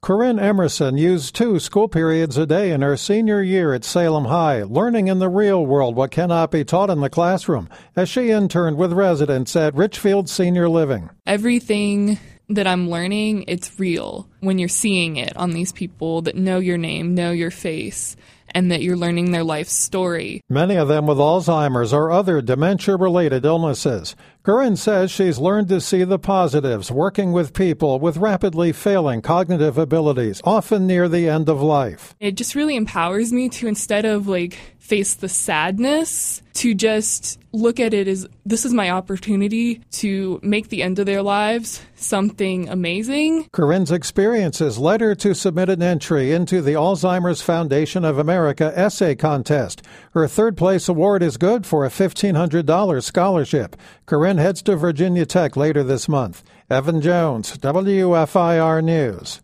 Corinne Emerson used 2 school periods a day in her senior year at Salem High, learning in the real world what cannot be taught in the classroom, as she interned with residents at Richfield Senior Living. Everything that I'm learning, it's real when you're seeing it on these people that know your name, know your face, and that you're learning their life story. Many of them with Alzheimer's or other dementia-related illnesses. Corinne says she's learned to see the positives working with people with rapidly failing cognitive abilities, often near the end of life. It just really empowers me to, instead of face the sadness, to just look at it as this is my opportunity to make the end of their lives something amazing. Corinne's experiences led her to submit an entry into the Alzheimer's Foundation of America essay contest. Her third-place award is good for a $1,500 scholarship. Corinne heads to Virginia Tech later this month. Evan Jones, WFIR News.